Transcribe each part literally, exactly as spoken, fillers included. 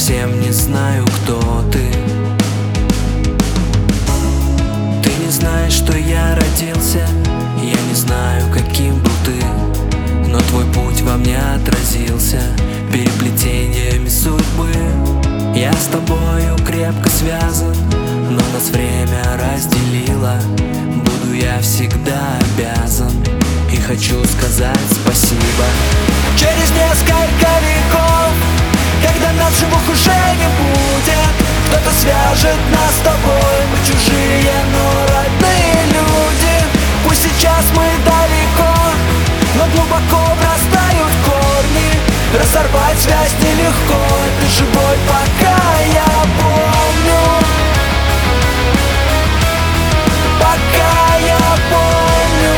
совсем не знаю, кто ты. Ты не знаешь, что я родился, я не знаю, каким был ты, но твой путь во мне отразился переплетениями судьбы. Я с тобою крепко связан, но нас время разделило. Буду я всегда обязан и хочу сказать спасибо. Через несколько веков, когда нас живых уже не будет, кто-то свяжет нас с тобой. Мы чужие, но родные люди. Пусть сейчас мы далеко, но глубоко врастают корни. Разорвать связь нелегко, ты живой, пока я помню. Пока я помню.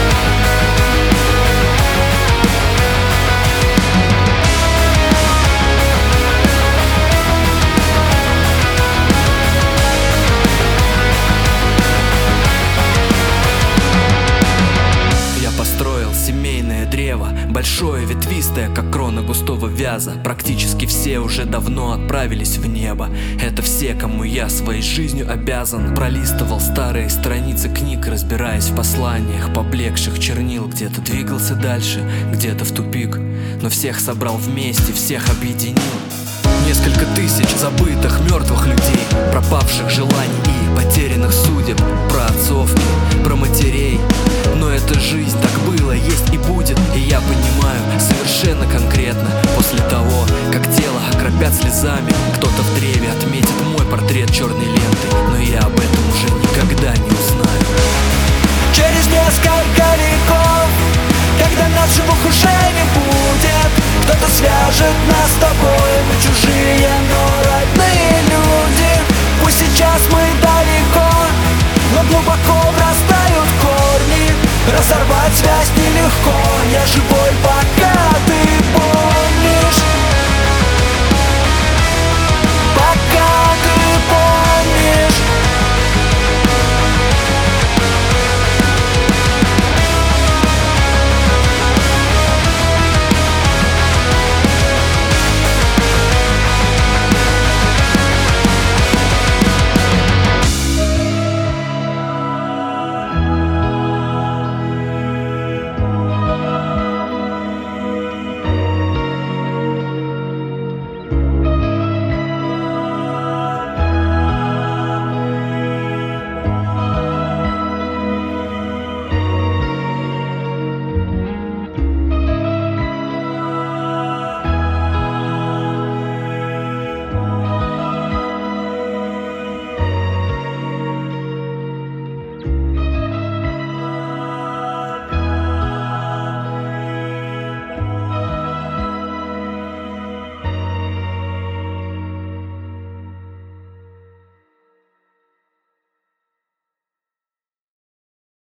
Я построил семейное древо, большое, ветвистое, как крона густого вяза. Практически все уже давно отправились в небо. Это все, кому я своей жизнью обязан. Пролистывал старые страницы книг, разбираясь в посланиях поблекших чернил. Где-то двигался дальше, где-то в тупик, но всех собрал вместе, всех объединил. Несколько тысяч забытых мертвых людей, пропавших желаний и потерянных судеб. Про отцов и про матерей. Но это жизнь, так было, есть и будет. И я понимаю совершенно конкретно, после того, как тело окропят слезами, кто-то в древе отметит мой портрет черной лентой, но я об этом уже никогда не узнаю. Через несколько веков, когда нас живых уже не будет, кто-то свяжет нас с тобой. Мы чужие, но родные люди. Пусть сейчас мы далеко, но глубоко врастают корни. Разорвать связь нелегко, я живой, пока ты помнишь.